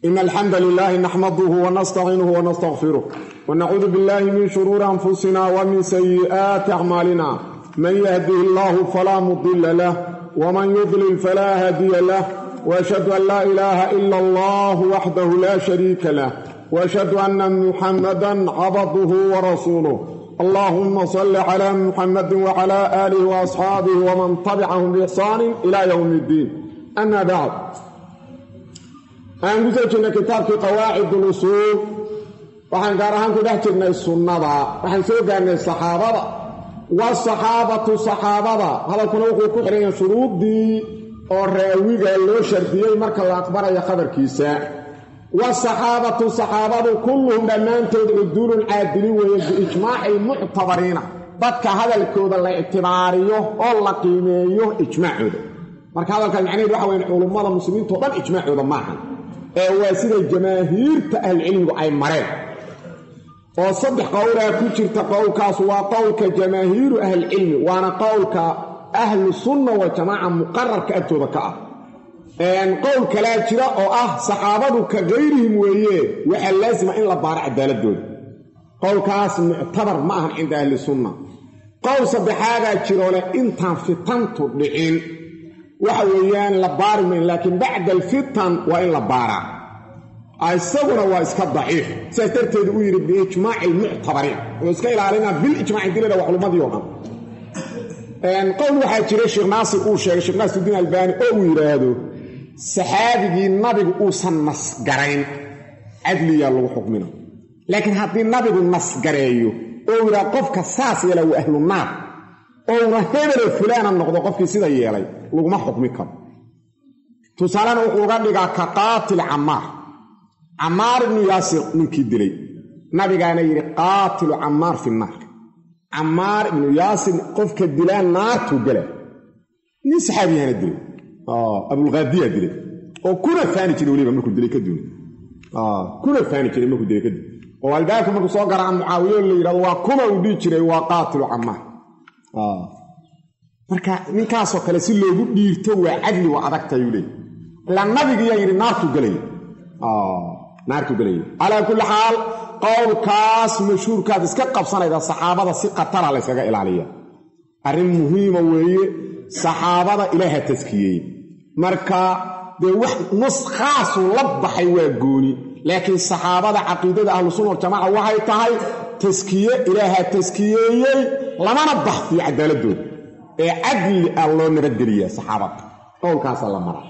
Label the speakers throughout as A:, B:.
A: إن الحمد لله نحمده ونستعينه ونستغفره ونعوذ بالله من شرور أنفسنا ومن سيئات أعمالنا من يهده الله فلا مضل له ومن يضلل فلا هادي له وأشهد أن لا إله إلا الله وحده لا شريك له وأشهد أن محمدا عبده ورسوله اللهم صل على محمد وعلى آله وأصحابه ومن تبعهم بإحسان إلى يوم الدين أما بعد aan ku soo jirnay kitaabkii qawaacid usul waxaan gaar ahaan ku dhex jirnay sunnada waxaan soo gaarnay saxaabada waa saxaabada hadalkuna wuxuu ku xiran yahay shuruudii oo raawiga loo shardiyay marka la aqbalayo khabarkiisa waa saxaabadu kulluhum dhammaantood udulun caadilin weeye biijmaaci muctabariina dadka hadalkooda la ictibaariyo oo la qiimeeyo ijmaacooda marka hadalkan macnaheedu waxa weeye culummada muslimiinta oo dhan ijmaacooda maahan waa sida jamaahiirta ahlucilmigu ay mareen oo saddex qowlaa ku jirta qowlkaas waa qowlka jamaahiiru ahlucilmi waana qowlka ahlu sunna wal jamaaca muqararka agtooda ka ah qowl kalaa jira oo ah saxaabadu ka gayrihim weeye waxaa laasima in la baaro cadaaladooda qowlkaas muctabar ma ahan cinda ahli sunna qowl saddexaadaa jiroo leh intaan fitantu dhicin waxa weeyaan la baari mayn laakiin bacda alfitan waa in la baaraa isaguna waa iska daciif sidaas darteedu uu yidhi biijmaaci almuctabariin oo iska ilaalinaa bilijmaaci dilada waa culummadii oo dhan qowl waxaa jira sheekh naasir uu sheegay sheekh naasirudiin albaani oo uu yidhaahdo saxaabigii nabigu uusan nasgarayn cadliyaa lagu xukmina laakiin haddii nabigu nasgareeyo oo yidhaha qofka saas yeela waa ahlu naar ouna hebelo fulaana noqdo qofkii sida yeelay laguma xukmi karo tusaalena wuxuu uga dhigaa ka qaatil camaar ibnu yaasir ninkii dilay nabigaana yidhi qaatilu camaar fi naar camaar ibnu yaasir qofka dilaa naartuu gala nin saxaabiyahana dilay abulqaadiya dilay oo kuna faani jiray weliba markuu dilay kadib oo albaabka markuu soo garaaca mucaawiyo la yidhahdo waa kuma uu dhihi jiray waa qaatilu camaar marka ninkaasoo kale si loogu dhiirto waa cadli waa adagtayuu leey ilaa nabigiyaa yidhi naartuu gelaya calaa kulli xaal qowlkaas mashhuurkaad iska qabsanayda saxaabada si khatara laysaga ilaaliya arrin muhiima weeye saxaabada ilaaha taskiyeeyey marka dee wax nus khaasuu la baxay waa gooni laakiin saxaabada caqiidada ahlusunna waljamaaca waxay tahay taskiye ilaaha taskiyeeyey lamana baxfiyo cadaaladooda ee cadli ah loo nabadgeliyaa saxaabada qowlkaasa la mara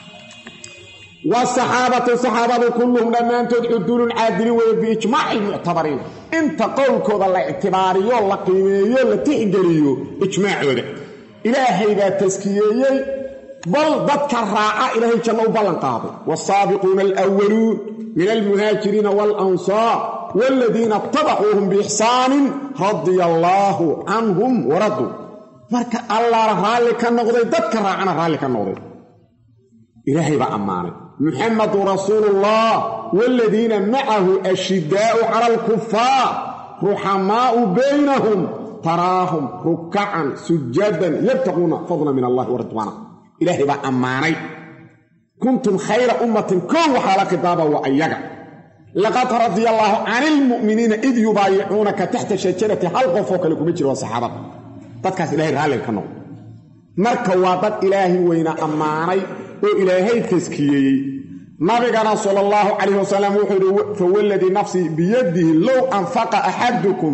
A: saxaabadu kulluhum dhammaantood cudulun caadilin weeye biijmaaci almuctabariin inta qowlkooda la ictibaariyo la qiimeeyo la tixgeliyo ijmaacooda ilaahay baa taskiyeeyey bal dadka raaca ilaahay janno u ballan qaaday waasaabiquuna alwaluun min almuhaajiriina waalansaar waaladiina ittabacuuhum biixsaanin radia allaahu canhum waraduu marka allaala raalli ka noqday dadka raacana raalli ka noqday ilaahay baa ammaanay muxamadu rasuuluullah waaladiina macahu ashiddaa'u cala alkufaar ruxamaa'u baynahum taraahum rukacan sujadan yabtaquuna fadla min allahi waridwaana ilaahay baa ammaanay kuntum khayra ummatin kow waxaa la khitaaba waa ayaga laqad radia allaahu cani ilmu'miniina id yubaayicuunaka taxta shajarati hal qofoo kale kuma jiro waa saxaabada dadkaas ilahay raalliga ka noqdo marka waa dad ilaahay weyna ammaanay oo ilaahay taskiyeeyey nabigana sala allahu calayh wasalam wuxuu yidhi fawalladii nafsii biyadihi low anfaqa axadukum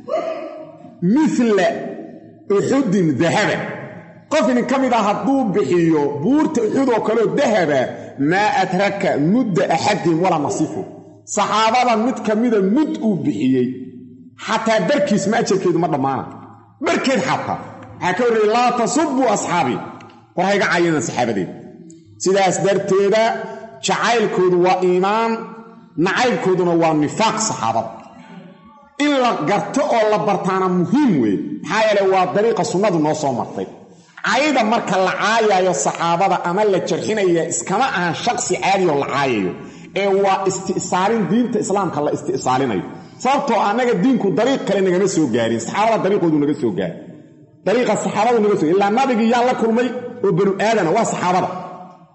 A: mila uxudin dahaba qof idin ka mid ah hadduu bixiyo buurta uxud oo kaleo dahaba maa adraka mudda axadihim walaa nasifu saxaabada mid ka mida mud uu bixiyey xataa barkiis ma ajarkeedu ma dhammaana barkeed xataa waxaa ka horreeyey laa tasubuu asxaabii war hayga cayina saxaabadeed sidaas darteeda jacaylkoodu waa iimaan nacaybkooduna waa nifaaq saxaabada in la garto oo la bartaana muhiim weeye maxaa yeele waa dariiqa sunnadu noo soo martay cayda marka la caayaayo saxaabada ama la jarxinaya iskama ahan shaqsi caadiyoo la caayayo ee waa isti'saalin diinta islaamka la isti'saalinayo sababtoo annaga diinku dariiq kale nagama soo gaarin saxaabada dariiqoodu naga soo gaarin dariiqa saxaabadu naga soo ilaa nabigii yaa la kulmay oo banu aadana waa saxaabada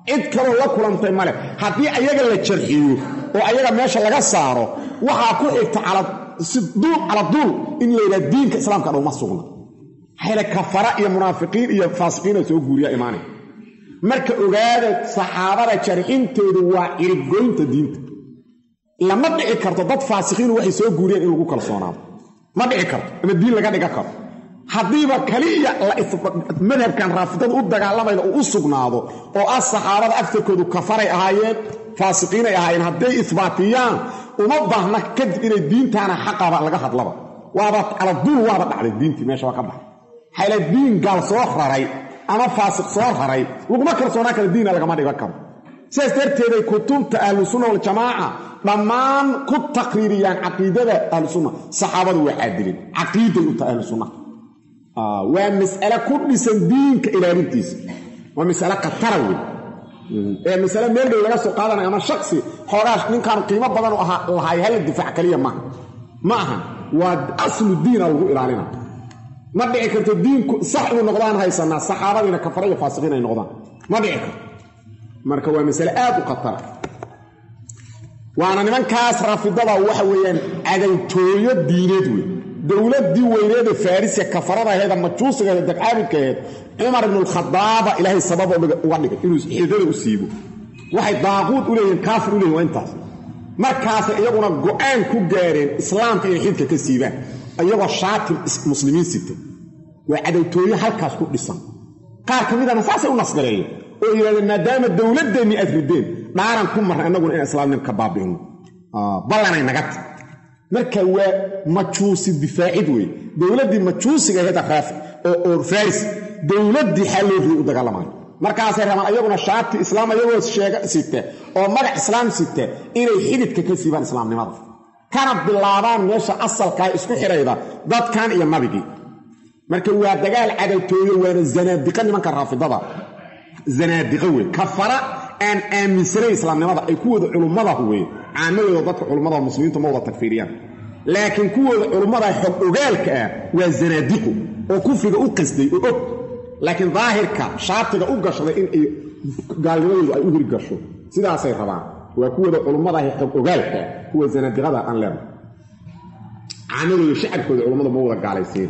A: cid kaloo la kulantay male haddii ayaga la jarxiyo oo ayaga meesha laga saaro waxaa ku xigta cala duul in layidhaha diinka islaamka dhow ma sugna hayla kafara iyo munaafiqiin iyo faasiqiina soo guuriya imaanay marka ogaada saxaabada jarxintoodu waa ciribgoynta diinta lama dhici karto dad faasiqiin waxay soo guuriyeen in lagu kalsoonaado ma dhici karto ama diin laga dhiga karo haddiiba kaliya madhabkan raafidada u dagaalamayda uu u sugnaado oo ah saxaabada agtarkoodu kafaray ahaayeen faasiqiinay ahaayeen hadday isbaatiyaan uma baahna kadib inay diintaana xaqaba laga hadlaba waaba cala duul waaba dhacday diintii meesha waa ka baxay hayla diin gaal soo raray ama faasiq soo raray laguma kalsoonaa kale diina lagama dhiga karo sidaas darteeday kutubta ahlusunna waljamaaca dhammaan ku taqriiriyaan caqiidada ahlusunna saxaabadu waa caadilin caqiiday u tahay ahlusunna waa mas'ale ku dhisan diinka ilaalintiisa waa mas'ale khatara wey ee mas'ale meel dhow laga soo qaadanayo ama shaksi xoogaash ninkan qiimo badan u lahay hal difaac kaliya ma aha waa aslu diina lagu ilaalina ma dhici karto diinku sax inuu noqdaan haysanaa saxaabadiina kafara iyo faasiqiin ay noqdaan ma dhici karto marka waa mas'ale aad u khatara waana nimankaas raafidada waxa weeyaan cadawtooyo diineed wey dowladdii weyneeda farisiya kafarada ahayd majuusiga ahayd dagcaabidka ahayd cumar ibn al-khadaab ilaahay sabab uga dhigay inuu xididada u siibo waxay daaquud u leeyihiin kaafir u leeyihiin waa intaas markaas iyaguna go'aan ku gaareen islaamka inay xididka ka siibaan iyagoo shaatim muslimiin sitay waa cadawtooyo halkaas ku dhisan qaar ka midana saasay u nasgareeyeen oo yidhahdeen maadaama dowladdeenni aad rideen dhaaran ku marna annaguna in islaamnimo ka baabi'ino ballanay naga tahay marka waa majuusi difaacid wey dowladdii majuusiga ahayd raafi oo faris dowladdii xaalloodii u dagaalamayo markaasay rabaan ayaguna shaati islaam ayagoo sita oo magac islaam sita inay xididka ka siibaan islaamnimada kana bilaabaan meesha asalkaa isku xidhayda dadkan iyo nabigii marka waa dagaal cadawtooyo waana zanaadiqa nimanka raafidada zanaadiqa wey kafara aan aaminsanayn islaamnimada ay kuwooda culummada wey caamadooda dadka culummada muslimiintu ma wada takfiiriyaan laakiin kuwooda culummada xog ogaalka ah waa zanaadiqu oo kufriga u qasday oo og laakiin daahirka shaatiga u gashaday in ay gaalnimadoodu ay u hirgasho sidaasay rabaan waa kuwooda culummada xog ogaalka kuwa zanaadiqada aan leedahay caamadooda shacabkooda culummada ma wada gaalaysiin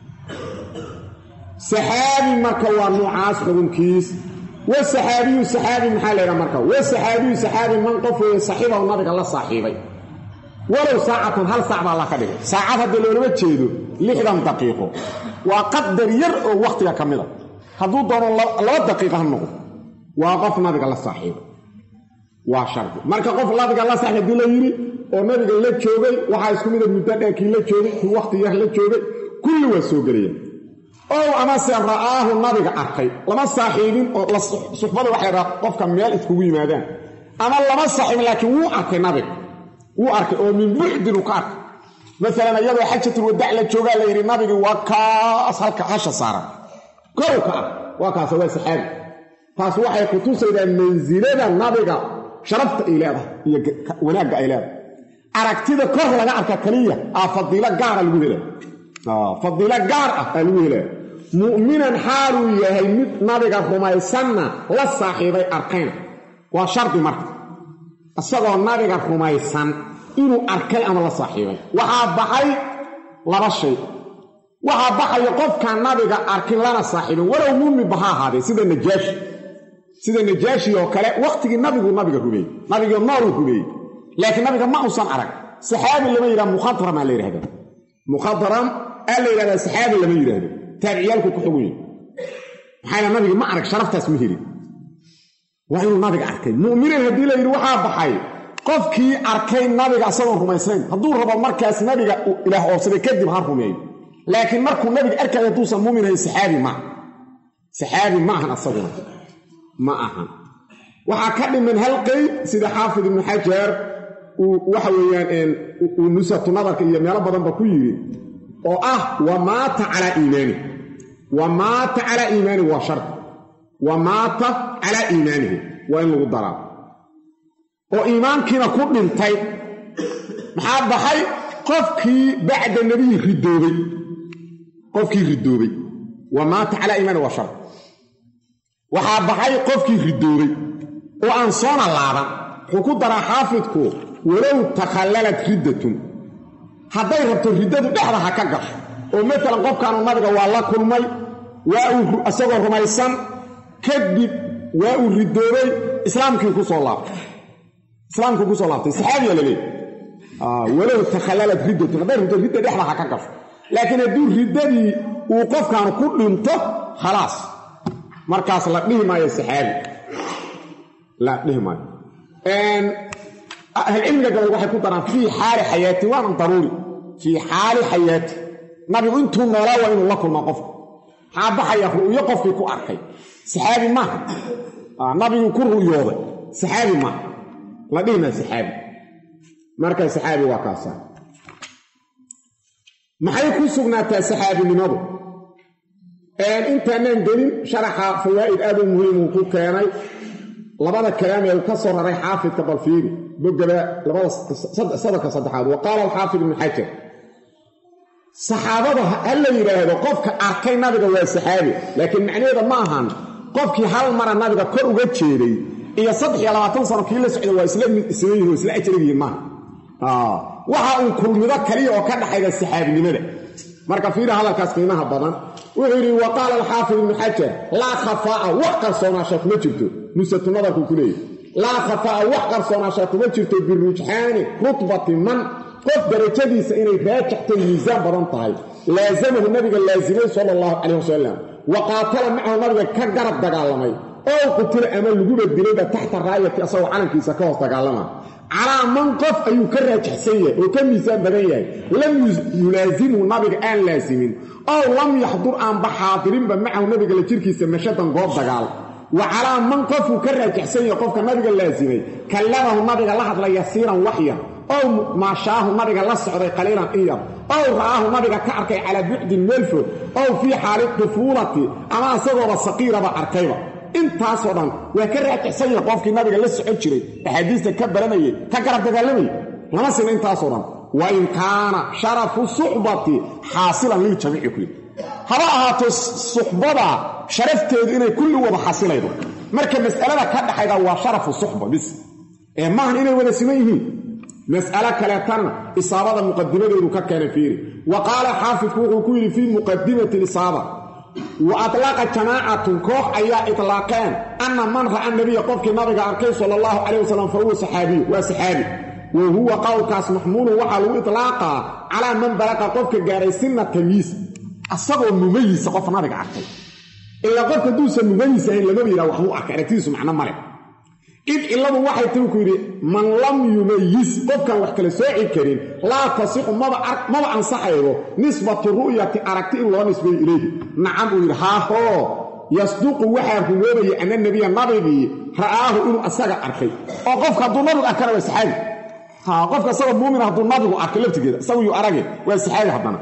A: saxaabi marka waa noocaas xukunkiis والصحابي صحابي محل مركه والصحابي صحابي من قفه صاحبه النبي الله صاحبي ولو ساعه هل ساعه الله كدغ ساعه هذا لو جيدو 60 دقيقه وقدر ير وقتها كامله haduu doono 2 daqiiqo hanoo waa qof nabiga la saaxiib waa shart marka qof nabiga la saaxiib la yiri oo nabiga la joogay waxa isku mid muddo dheer la joogay waqti yar la joogay kulli waa soo galiyeen oo ama saraahu nabiga arkay lama saaxiibin oo la suxbada waxa ra qofka meel iskugu yimaadaan ama lama saaxiib laakiin wuu arkay nabiga wuu arkay oo min bu'din u qaar مثلا iyadoo xajatul wadaa la jooga la yiri nabiga waa ka asalka hasha saara kowka waa ka soo saxaabi taas waxay ku tusaydaa manzilada nabiga sharafta ilaah iyo wanaaga ilaah aragtida kor laga arka kaliya fadila gaar lagu helay fadila gaar lagu helay mu'minan xaalu yahay mid nabiga rumaysanna la saaxiibay arkeen waa shardi marka asagoo nabiga rumaysan inuu arkay ama la saaxiibay waxa baxay laba shay waxa baxay qofka nabiga arkin lana saaxiibay walow muummi baha haday sida najaashi oo kale waqtigi nabiga rubay nabiga nool rubay laakiin nabiga ma uusan arag saxaabi lama yiraahdo mukhadram la yiraahdo mukhadram la yiraahdo saxaabi lama yiraahdo taabiciyalku ku xugun maxay nabiga ma arag sharaftaas ma heli waa inuu nabiga arkay mu'miniin hadii la yiri waxa baxay qofkii arkay nabiga asagoo rumaysan haduu rabo markaas nabiga ilaah oo sida kadib ha rumeey laakiin markuu nabiga arkay haduu san muumin hay saxaabi ma ahan asaguna ma ahan waxa ka dhiman hal qeyd sida xaafid ibn hajar waxa weeyaan nusatu nadarka iyo meelo badan ba ku yiri oo wa maata ala iimaani wa shart wa maata ala iimaanihi wa in lagu daraa oo iimaankiina ku dhintay maxaa baxay qofkii bacda nabiga ridoobay wa maata ala iimaani wa shart waxa baxay qofkii ridoobay وأن صون اللعبة حكو درا حافظكو ولو تخللت ردة هذا يربطوا الردة بحرها كقف ومثلا قف كانوا نبغى والله كل مي وأسوأ رميسان كذب وردوري إسلامك يكون الله إسلامك يكون الله صحابي ولا ليه ولو تخللت ردة هذا يربطوا الردة بحرها كقف لكن الدور ردة وقف كانوا كل ينطق خلاص مركز لا ليه ما يسحابي لا ليه ما العلم قالوا واحد يكون في حال حياتي وانا ضروري في حال حياتي نبي انتم نرى وان الله كل ما قف حاب حياخو يقف في كاركي سحابي ما نبي يكون رياضه سحابي ما لا دينا سحابي مركز سحابي وكاسا ما حيكون سغناتا سحابي لماذا انت انن دليل شرح فوائد ابو مهم وكاني لبدا كلام يكسر ري حافظ تبلفيري بقى لبدا صدق صدحات وقال الحافظ ابن حجر صحابه هل يراهدو قفك اركay nabiga waa saxaabi laakiin macnaheedu ma ahan qofkii hal mar nabiga kor uga jeeday iyo 23 sano kii la socday waa isla mid isweeyay isla ajriye ma waxa uu kulmido kaliya oo ka dhaxayda saxaabinimada marka fiir hadalkaas qiimaha badan wuxuu yiri waqala al-hafiz ibn hajar la khafaa wa qarsona shaq ma jirto nusatunada ku kuleey la khafaa wa qarsona shaq ma jirto birujhani rutbati man قف درجتيسا إني راجعت الميزان بدن طاي لازمه النبي اللازمين صلى الله عليه وسلم وقاتل معه النبي كقرب دقالمي أو قتل أمل لقوب الدليل تحت الراية أصوى عنك كيسا كوس دقالما على من قف أيو كراجع سيء وكم ميزان بدنيا لم يلازمه النبي آن لازمين أو لم يحضر آن بحاضرين معه النبي اللي مشادا قوب دقال وعلى من قف وكراجع سيء قف النبي اللازمين كلمه النبي الله لا يسيرا وحيا أو ما شاه النبي الله سعودي قليلا إياه أو رآه النبي كأركي على بعد الملفو أو في حالة طفولتي أما صغر الصقيرة بأركيبا انت أصلا وكرهك سيء قفك النبي الله سعود شري حديث تكبرني تقرب تقلمي لما سنة انت أصلا وإن كان شرف الصحبة حاصلا للجميع كله هذا الصحبة شرفت إنه كل وضع حاصلا يدو مركب مسألة كده حيث هو شرف الصحبة بس ما هن إنه ولا سميه مسألة كلاتنا إصابة مقدمة لركا كان فيه وقال حافظ كوكوكوير في مقدمة الإصابة وأطلق جماعة كوخ أيها إطلاقان أن من رأى النبي قفك النبي عركي صلى الله عليه وسلم فهو صحابي وصحابي وهو قول كاس محمول وحلو إطلاقا على من بلق قفك جاري سنة تمييز الصبر المميز قف النبي عركي إلا قفك دوس المميز هين لنبي روحوه أكارتيسه معنا مرق إذ إلا واحد تقول من لم يميز قفكا وحكا لسوعي كريم لا تصيح ما أنصحيه نسبة الرؤية أركتئ الله نسبة إليه نعم ويرهاه يصدق واحد هو أن النبي النبي رآه إنه أساق أركي وقفكا دون نبي أكرا ويسحابي قفكا سوى المؤمن دون نبي أركي لبت كده سوى أركي ويسحابي حضنا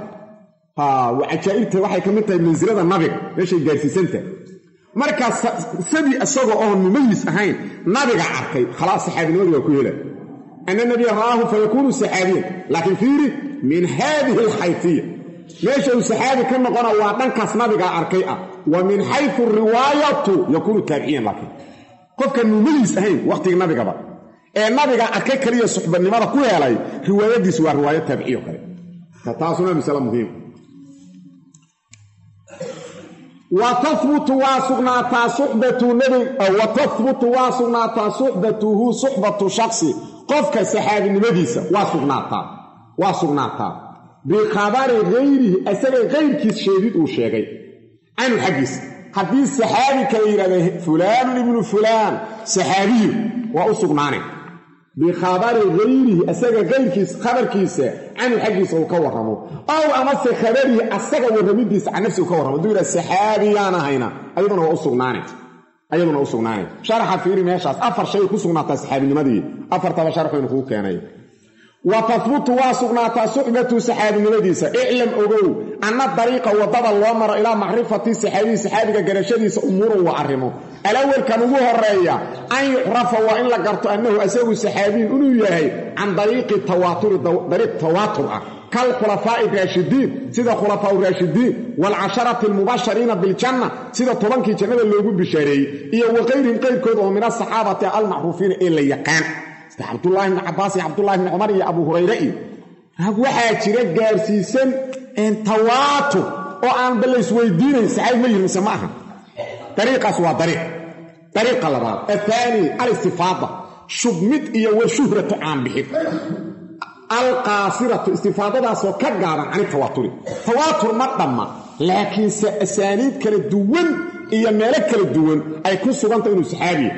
A: وعجائبته واحد كمنتها من زرادة النبي ليش يجارسي سنته marka sabi asaga oo mumayis ahayn nabiga arkay khalaas saxaabinimadu ku yeelay anna nabiy raahu fa yakunu saxaabiyan laakin fiiri min hadhihi alhaytiyya meesha saxaabi kan noqona waa dhankaas nabiga arkay ah wa min haythu riwayatu yakunu tabi'iyan laakin qofka mumayis ahayn waqtiga nabiga ba ee nabiga arkay kaliya suxbanimada ku yeelay riwaayadiisu waa riwaayad tabi'iyo kale taasuna misal muhiim وتثبت واسقناتا صحبة نبي وتثبت واسقناتا صحبته صحبة شخص قفك سحابي نبيسة واسقناتا بخبر غيره أسأل غير كيس شديد وشيغي عن حديث سحابي كيرا فلان ابن فلان سحابي واسقناني بخبر غيره أسأل غير كيس خبر كيس عن الحديث وكورمه أو أمس خبره أسأل ورميديس عن نفسه وكورمه دول السحابي أنا هنا أيضا هو أسقناني شرح في رميشاس أفر شيء كسقناتا سحابي نمدي أفر تبا شرح ينخوه كاني وتثبت واسقناتا صحبة سحابي نمديسة اعلم أقول أن الطريقة وضب الوامر إلى معرفة سحابي قرشديس أموره وعرمه الأول كان هو الرأي أن يعرف وإن لقرت أنه أسوي سحابين أنه يهي عن طريق التواتر كالخلفاء الراشدين سيدا خلفاء الراشدين والعشرة المبشرين بالجنة سيدا طبانكي جنة اللوغو بشاري إيا وغيرهم غير كود ومن الصحابة المعروفين إلا يقان عبد الله بن عباس عبد الله بن عمر يا أبو هريرة waxaa jira gaarsiisan tawaatu oo aan balays weydiinay saxay ma yihin samaha tariiqas waa tariiqa labaad athani al-istifada shubmid iyo washuhratu aan bixid al-qasiratu istifadadaas oo ka gaaban aan tawaatur ma dhamma laakiin asaaniid kala duwan iyo meelo kala duwan ay ku sugantay inuu saxaabi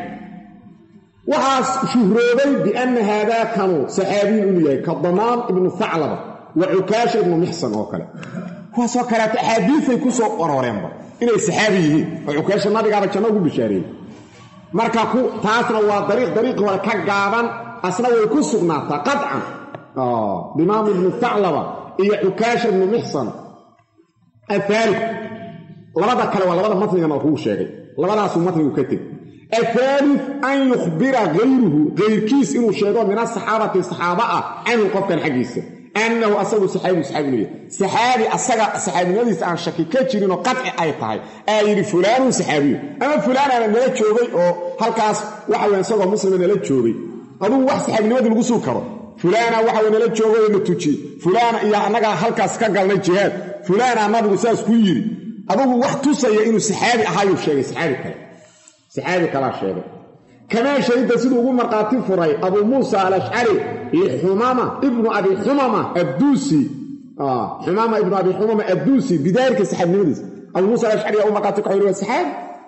A: وحاس شهرودي بأن هذا كانوا صحابين أولياء كالضمان ابن ثعلبة وعكاش ابن محسن وكلا هو سوكرات حديث يكون سوء قرارين إنه صحابيه وعكاش النبي قابل كانوا بشارين مركاكو تاثنا وطريق ولا كقابا أصلا ويكون سقناتا قطعا ضمان ابن ثعلبة إيه عكاش ابن محسن الثالث لبدا كلا ولبدا مطلق أنا هو شاري لبدا سو مطلق يكتب الثالث أن يخبر غير كيس إنه شيطان من الصحابة عن القفة الحديثة أنه أصبه صحابي صحابي نليس عن شكيكات إنه قطع أي طاي أي فلان صحابي أما فلان أنا ملك شوبي أو هالكاس واحد ينصبه مسلم ملك شوبي أبوه واحد صحابي نودي القصو كرو فلان واحد ملك شوبي متوشي فلان يعني هالكاس كقال الجهاد فلان ما بقصاص كويري أبوه واحد توصي إنه صحابي أحايو شيء صحابي كلا شيء كما شهد سيده مرقاتين فري أبو موسى الأشعري حمامة ابن أبي حمامة الدوسي حمامة ابن أبي حمامة الدوسي بداية السحاب نمدس أبو موسى الأشعري أو مرقاتين حيروه السحاب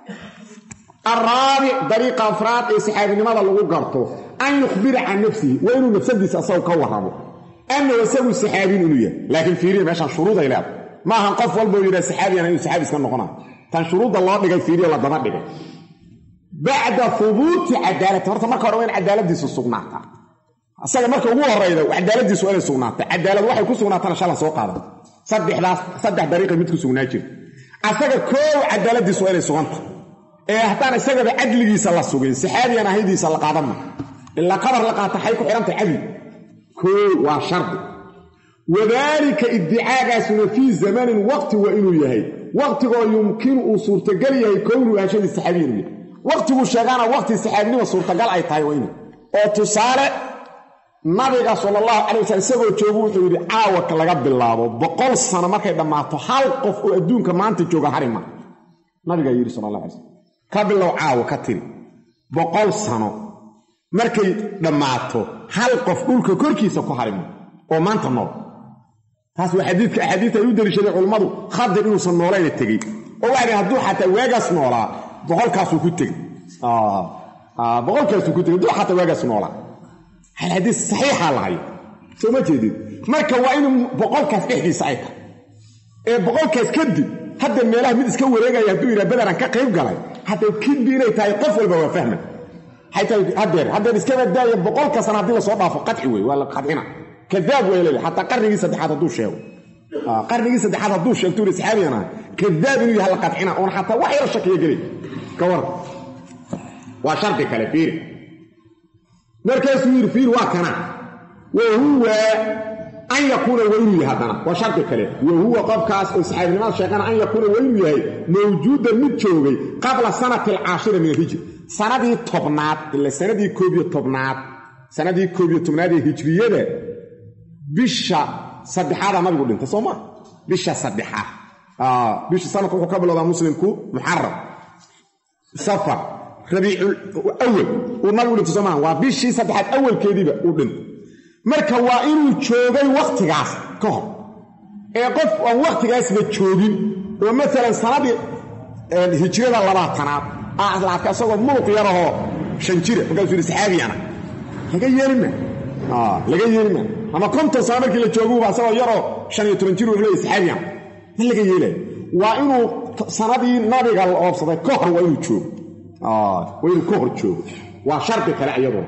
A: الرابع طريق أفراد السحاب لماذا اللي قرطه أن يخبر عن نفسه وإنه نفسدس أصوك وهرمه أنه يسوي السحابين أنوية لكن في ريم عشان شروط إلاب ما هنقف والبو إلى السحابي أنا السحابي اسكن نقنا كان شروط الله بقى في ريم ولا ضمات بقى بعد ثبوت عدالة مرة ما كانوا وين عدالة دي سوقناتا أصلا مرة هو الرئيس وعدالة دي سؤال سوقناتا عدالة واحد يكون سوقناتا إن شاء الله سوق هذا صدق طريقة متكو سوقناجي أصلا كل عدالة دي سؤال سوقناتا هتانا سجد عدل دي صلى سوقين سحابي أنا هيدي صلى قادمنا إلا قبر لقاتا حيكو حرمت عدل كل وشرط وذلك ادعاء في زمان وقت وإنه يهي وقت يمكن أصول تقليه كونه عشان السحابين وقت شغانا وقت السحابين وصورتقال أي تايوين oo tusaale nabiga sallallahu alayhi wasallam isagoo joogo wuxuu yiri aawa ka laga bilaabo 100 sano markay dhamaato hal qof oo adduunka maanta jooga harima nabiga yiri sallallahu alayhi wasallam ka bilow aawa ka tiri 100 sano markay dhamaato hal qof dhulka korkiisa ku harima oo maanta nool taas waa xadiidka ay u dalishaday culimadu khadir inuu san nooleey tagay oo waxa hadduu xataa weegas noolaa boqolkaas ku tagay boqolkaas ku tagay duu xataa weegas noolaa hal hadii saxiixa lahay soo ma jeedid marka waa in boqolkaas dhexdiisa ay tahay ee boqolkaas kadib hadda meelaha mid iska wareegaya hadduu ila badaran ka qayb galay hadda kidbi inay tahay qof walba waa fahma hadda iska badaayo boqolkaas sana hadii la soo dhaafo qadci way wala qadcina كذاب ويلي حتى قرني سدحات هدو شيء قرني سدحات هدو شيء تقول سحابي أنا كذاب إنه هلقات حنا وأنا حتى وحير الشك يجري كورد وشرط كالفير مركز فير واكنا وهو أن يكون ويلي هذا وشرط كالفير وهو قب كاس سحابي ما شكنا أن يكون ويلي موجودا متشوغي قبل سنة 10 من الهجرة سنة دي طبنات إلا سنة دي كوبيو طبنات سنة دي كوبيو طبنات هجرية bisha saddexaad ama ugu dhintay Soomaa bisha saddexaad bisha sanadku wuxuu ka bilowdaa muslimku muharram safar rabiul awwal oo nabigu dhintay Soomaa waa bishii saddexaad awalkeediba uu dhintay marka waa inuu joogay waqtigaas ka hor ee qof aan waqtigaas ba joogin oo mesela sanadii hijrada 20aad aad asagoo muluq yaraho 5 jir markaas uu saxaabiyana laga yeelma ama konton sano markii la joogo baa asagoo yaro 15 jir uu leeyahay saxaabiyan ma laga yeelay waa inuu sanadii nabiga la oobsaday ka hor waa inuu joogo waa inuu ka hor joogo waa sharti kale ayadoo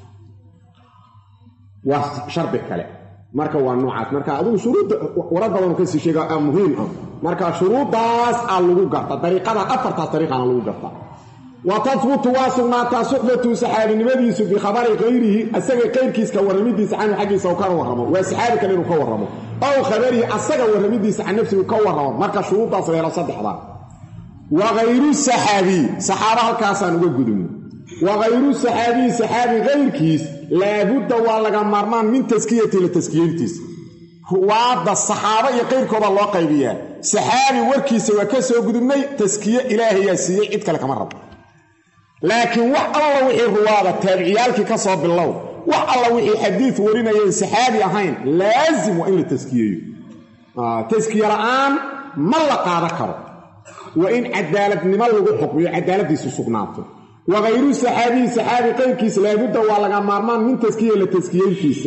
A: waa sharti kale marka waa noocaas marka adigu shuruud warad badan ka sii sheega muhiim ah marka shuruudaas lagu garta dariiqada afarta dariiqana lagu garta وتثبت واسمات صحبة سحابي نمديس بخبر غيره أسجى غير كيس كورميديس عنه حقي سوكان ورمه وسحابي كان يروح ورمه أو خبره أساق ورميديس عن نفسه وكوره مركا شروطة صغيرة صدحة وغير السحابي صحابة الكاسان وقدم وغير السحابي سحابي غير كيس لابد والله مرمان من تزكية لتزكيتيس وعد الصحابة يقيركم الله قيبية سحابي وركيس وكسو قدمي تزكية إلهي سيئة إدك لك مرة لكن وح الله وحي الروابة تابعيالك كصوب بالله وح الله وحي حديث ورنا ينسحابي أهين لازم وإن لتزكية تزكية الآن ملقى ذكر وإن عدالة نملق حكم عدالة دي سسقناته وغير سحابي قيركيس لابد والله مرمان من تزكية لتزكية كيس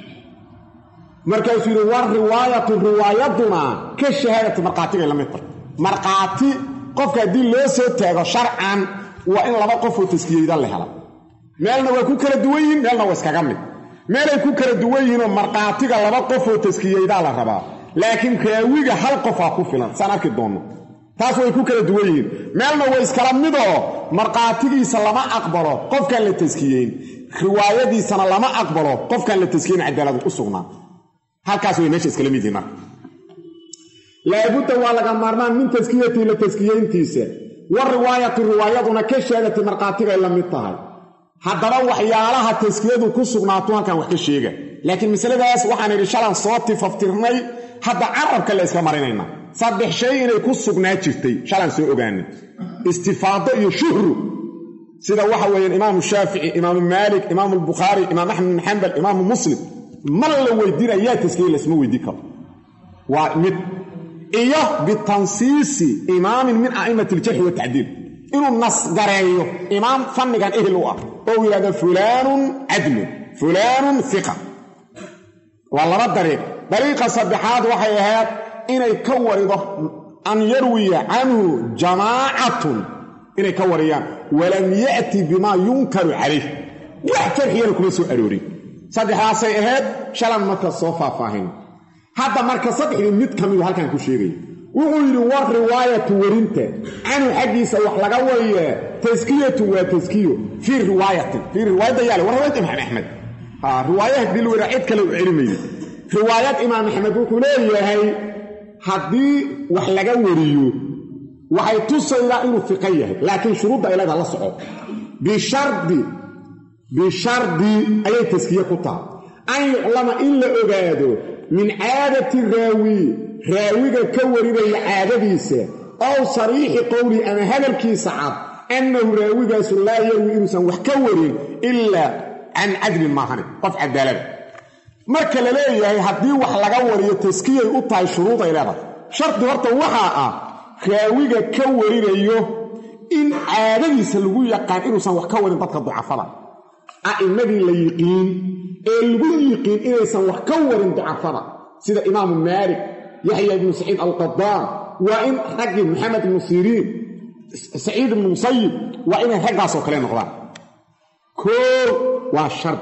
A: مركز روايتنا كالشهادة مرقاتي لمتر مرقاتي قفك دي لو سو تاغو شرعا وإن لما قفو تزكية دا لهلا مالنا وكو كلا دوين مالنا واسكا مid meelay ku kala duwan yihiin marqaatiga laba qof oo taskiyayda la rabaa laakiin kaawiga hal qof ku filan sanadkii doono taas way ku kala duwan yihiin meelna way iskala mid oo marqaatigiisa lama aqbalo qofka la taskiyeyn riwaayadiisana lama aqbalo qofka la taskiyeyn cadaalad u sugnaa halkaas way meesha iskala mid yihiin la budda waa laga maarmaan min taskiyati la taskiyeyntiisa war riwaayaduna ka sheegtay marqaatiga la mid tahay haddaba waxyaalaha taskiyadu ku sugnaato halkan wax ka sheega laakiin misaladaas waxaan idhi shalan soo tifaftirnay hadda carabka la iska marinayna saddex shay inay ku sugnaa jirtay shalan soo ogaanay istifaado iyo shuhru sida waxa weeyaan imaam Shaafici imaam Maalik imaam Bukhari imaam Ahmad bin Hanbal imaam Muslim mar la weydiinaya taskiye la isma weydiin karo waa mid iyo bitansiisi imaam min a'immatil jarh wa ta'dil inuu nas gareeyo imaam fannigan ehel u ah oo yiraahdo fulanun adl fulanun thiqa wala dariiqa saddexaad waxay ahayd inay ka warido an yarwiya anhu jamaa'atun inay ka wariyaan walam ya'ti bima yunkaru alayh wax tarhiyana kuma soo aroori saddexaasay ahayd shalan marka soo faahfaahin hadda marka saddexdii mid kamid halkan ku sheegay wuxuu yiri war riwaayatu warinta anu xadiisa wax laga wariyo taskiyatu wa taskiyo fi riwaayada yaale war riwaayada Imam Ahmad riwaayada bil waraa'id kale u cilmiyo riwaayad Imam Ahmad wuxuu leeyahay hadii wax laga wariyo waxay tusaydaa inuu fiqh yahay laakiin shuruudda ilaaha la soco bishardi ayay taskiyo ku tahay ay ulama in la ogaado min aadati raawiga ka warinaya caadadiisa oo sariixi qowli ama hadalkiisa cad annahu raawigaas laa yarwi inuusan wax ka warin ilaa can cadli maahan qof cadaalad marka la leeyahay haddii wax laga wariyo taskiyay u tahay shuruuday leedahay shardi horta waxaa ah raawiga ka warinayo in caadadiisa lagu yaqaan inuusan wax ka warin dadka ducafada a'immadii la yiqiin ee lagu yiqiin inaysan wax ka warin ducafada sida imaam Maalik يحيى بن سعيد القطان وإن حق محمد بن سيرين سعيد بن مسيب وإن حق سوكلين نقضان كل وشرط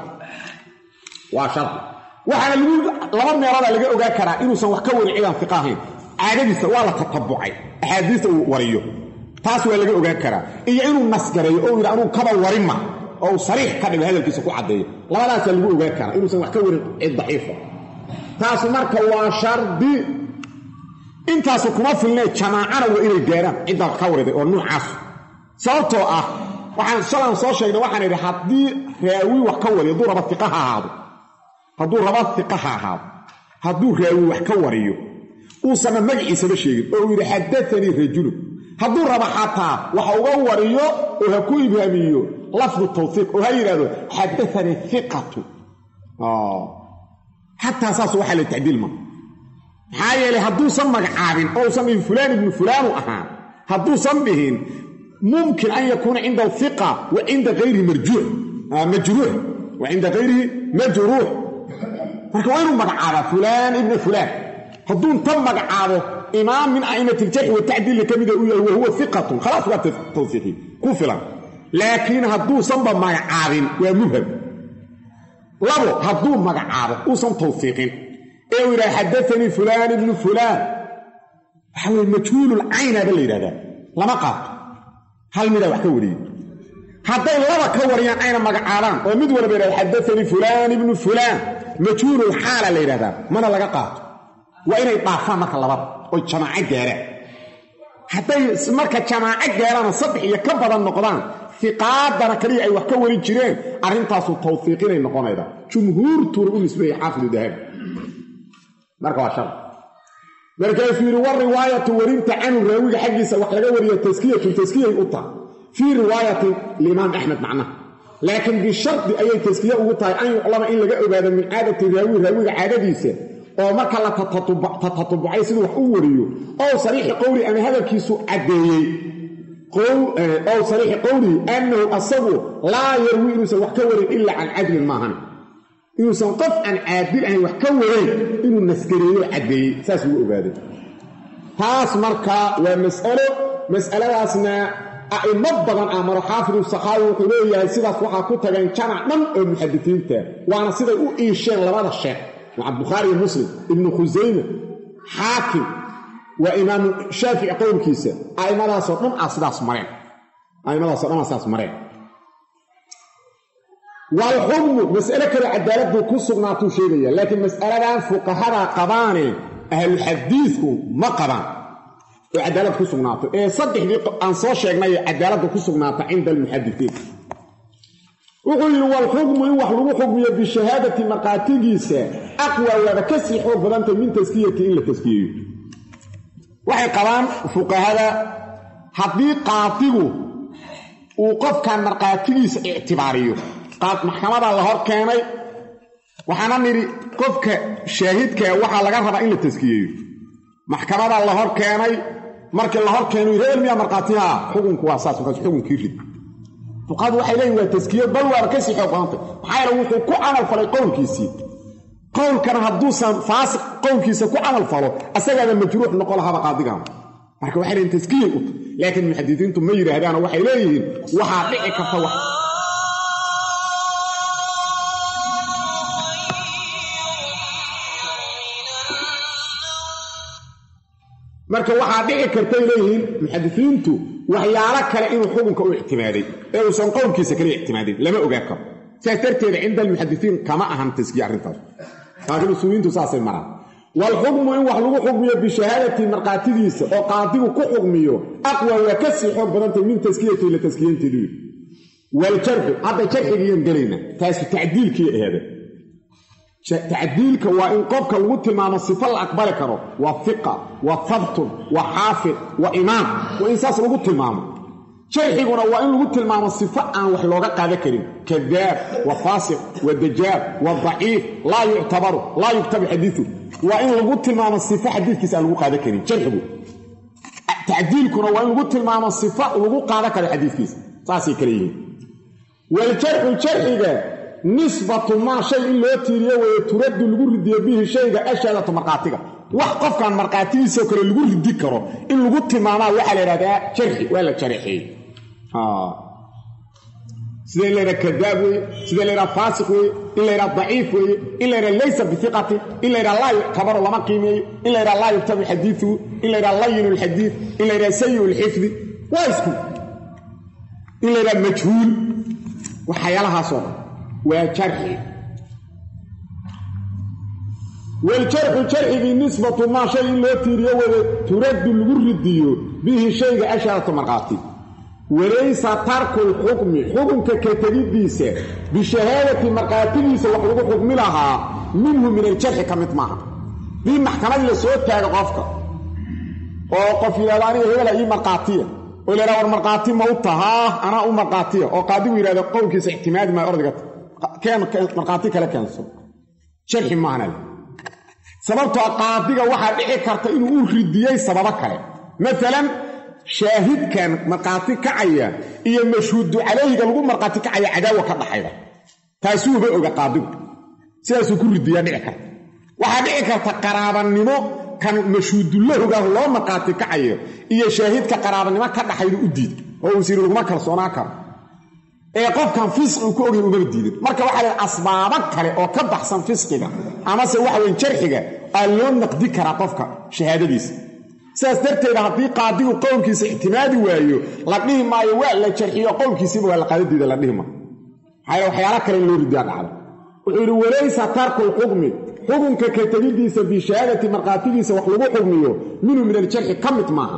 A: وحنا نقول لما نرى لقى أجاكرا إنه سوى كور عيان فقاهين عادي سوى لك تطبعي أحاديث وريو تاسوا لقى أجاكرا إيه إنه مسكري أو إنه كبر ورمة أو صريح كان بهذا الكيس كو عادي لا سلقوا أجاكرا إنه سوى كور الضعيفة تاسوا مركا وشرط intaas kuma filnay jamaacana waa inay gaaraan cid ka wariday oo noocaas sababtoo ah waxaan soo sheegnay waxaan idhi haddii raawi wax ka wariyo hadduu raawi wax ka wariyo uusan magaciisaba sheegin oo yidhi xadathani rajul hadduu raba xataa waxa uga wariyo oo ha ku ibhaamiyo lafdu tawfiiq oo ha yidhaahdo xadathani thiqatu xataa saas waxa la tacdiil ma حايل هدو سمك عابن أو سمي فلان ابن فلان وأهان هدو سمبهن ممكن أن يكون عند الثقة وعند غيره مجروح وعند غيره مجروح فكوينه مقعابه فلان ابن فلان هدو تمك عابه إمام من أئمة الجرح والتعديل لكمده وهو ثقة خلاص وقت توثيقي كفلا لكن هدو سمب مقعابن ومبهم لابو هدو مقعابه وسم توثيقين ايوه حدثني فلان ابن فلان حول مجهول العين هذا اللي هذا لما قال هل ماذا وحكوري حتى لما كوريان عين مقعالان ومد ولا بين حدثني فلان ابن فلان مجهول الحال اللي هذا ما انا لقى قاط waa inay dhaafaan marka labada oo jamaaco gaaraan hadday marka jamaaco gaaraan saddex iyo ka badan noqdaan fiqaadana kaliya ay wax ka warin jireen arrintaasu tawfiiqinay noqonayda jumhuurtuna u nisbeeyey xaafidu dahabi marka waa shar markaasuu yidhi war riwaayatu warinta canu raawiga xaggiisa wax laga wariyo taskiyay u tahay fii riwaayati limaam axmed macnaha laakiin bishardi ayay taskiye ugu tahay an yuclama in laga ogaado min caadati raawiga caadadiisa oo marka la tatatubucay siduu wax u wariyo ow sariixi qowli ama hadalkiisu caddeeyey ow sariixi qowlihi annahu asagu laa yarwi inuusan wax ka warin ilaa can cadlin maahan inuusan qof aan caadil ahayn wax ka wareyn inuu nasgareeyo caddeeyey saas ugu ogaaday taas marka waa mas'aladaasna a'imo badan amaro xaafidu saxaawi wuxuu leeyahay sidaas waxaa ku tageen jamac dhan oo muxadisiinta waana siday u iisheen labada sheekh bukhaari iyo muslim ibnu khusayme xaakim waa imaamu shaafici qowlkiisa a'immadaasoo dhan sidaas mareen waalxukmu mas'ale kale cadaaladdu ku sugnaatuu sheegaya laakiin mas'aladan fuqahada qabaane ahluxadiidku ma qabaan oo cadaalad ku sugnaato ee saddexdii aan soo sheegnay cadaaladda ku sugnaata cinda almuxadisiin wuxuu yidhi waalxukmu in wax lagu xukmiyo bishahaadati markhaatigiisa aqwa waaba ka sii xoog badantay min taskiyati in la taskiyeeyo waxay qabaan fuqahada haddii qaadigu uu qofkan markhaatigiisa ictibaariyo maxkamadaa la hor keenay waxaana nidhi qofka shaahidkaa waxaa laga rabaa in la taskiyeeyo maxkamadaa la hor keenay markii la hor keeno reer miyaa markhaatiha xukunku waa saas markaas xukunkii rid fuqahadu waxay leeyihin waa taskiyo bal waaba ka sii xoog badantay maxaa yeele wuxuu ku camal falay qowlkiisii qowlkana hadduusan faasiq qowlkiisa ku camal falo asagaaba majruux noqo lahaba qaadigan marka waxay leeyihin taskiyay u tahy laakiin muxadisiintu ma yidhaahdaano waxay leeyihiin waxaa dhici karta wax marka waxaa dhici kartay leeyihiin muxadisiintu waxyaalo kale inuu xukunka u ictimaaday ee uusan qowlkiisa kale ictimaadin lama ogaa karo saas darteeda cinda almuxadisiin kama ahan taskiye arrintaas laakiin usuuliyiintu saasay maraan waalxukmu in wax lagu xukmiyo bishahaadati markhaatigiisa oo qaadigu ku xukmiyo aqwa waa ka sii xoog badantay min taskiyati la taskiyanteedu waljarxu hadda jarxigiiyan gelayna taasu tacdiilkii aheeda tacdiilka waa in qofka lagu tilmaamo sifo la aqbali karo waa fiqa waa habtun waa xaafid waa imaam waa in saas lagu tilmaamo jarxiguna waa in lagu tilmaamo sifo aan wax looga qaadan karin kadaab waa faasiq waa dajaab waa daciif laa yuctabaru laa yuktabu xadiiu waa in lagu tilmaamo sifo xadiidkiisa aan lagu qaadan karin jarxigu tacdiilkuna waa in lagu tilmaamo sifo lagu qaadan karo xadiidkiisa saasay kale yihiin waljarxu jarxiga nisbatu maa shay in loo tiiriyo weeye turaddu lagu ridiyo bihi shayga ashaadatu markhaatiga wax qofkan markhaatigiisao kale lagu ridi karo in lagu tilmaamaa waxaa la yidhahdaa jarxi waa la jarxeeyey sida in la yidhaha kadaab weeye sida la yidhaha faasiq weeye in la yidhaha daciif weeye in la yidhaha laysa bihiqatin in la yidhaha laa yuctabaru lama qiimeeyo in la yidhaha laa yuktabu xadiiuhu in la yidhaha layinu lxadiid in la yidhaha sayiu lxifdi waa isku in la yidhaha majhuul waxyaalahaasoo dhan waa jarxi waljarxu jarxigii nisbatu maa shay in loo tiiriyo wade turaddu lagu ridiyo bihi shayga ashaaratu markhaati walaysa tarku lxukmi xukunka ka tegiddiisa bishahaadati markhaatigiisa wax lagu xukmi lahaa minhu min aljarxi ka mid maaha dii maxkamad la soo taago qofka oo qof yidhahdo aniga hebela ii markhaatiya oo la yidhaha war markhaati ma u tahaa anaa u markhaatiya oo qaadigu yidhahdo qowlkiisa ictimaadi maayo ordagata markhaati kale keenso jarxi maahana sababtoo qaadiga waxaa dhici karta inuu u ridiyey sababo kale maalan shaahidkan markhaati kacaya iyo mashhuudu calayhiga lagu markhaati kacaya cadaawa ka dhaxayda taasuuba oga qaadigu sidaasuu ku ridiyaa dhici karta waxaa dhici karta qaraabanimo kan mashhuudulahogaah loo markhaati kacayo iyo shaahidka qaraabanimo ka dhaxayda u diid oo uu siri laguma kalsoonaa karo ee qofkan fisqi ku ogay umaba diidin marka waxaa leedahay asbaabo kale oo ka baxsan fisqiga amase waxa weyn jarxiga aa loo naqdi karaa qofka shahaadadiisa sidaas darteeda haddii qaadigu qowlkiisa ictimaadi waayo la dhihi maayo waa la jarxiyo qowlkiisiiba waa la qaadadiida la dhihi maayo maxaa waxyaala kale in loo ridiyaa dhacda wuxuu yidhi walaysa tarku lxukmi xukunka ka tegidiisa bishahaadati markhaatigiisa wax lagu xugmiyo minhu min aljarxi ka mid maaha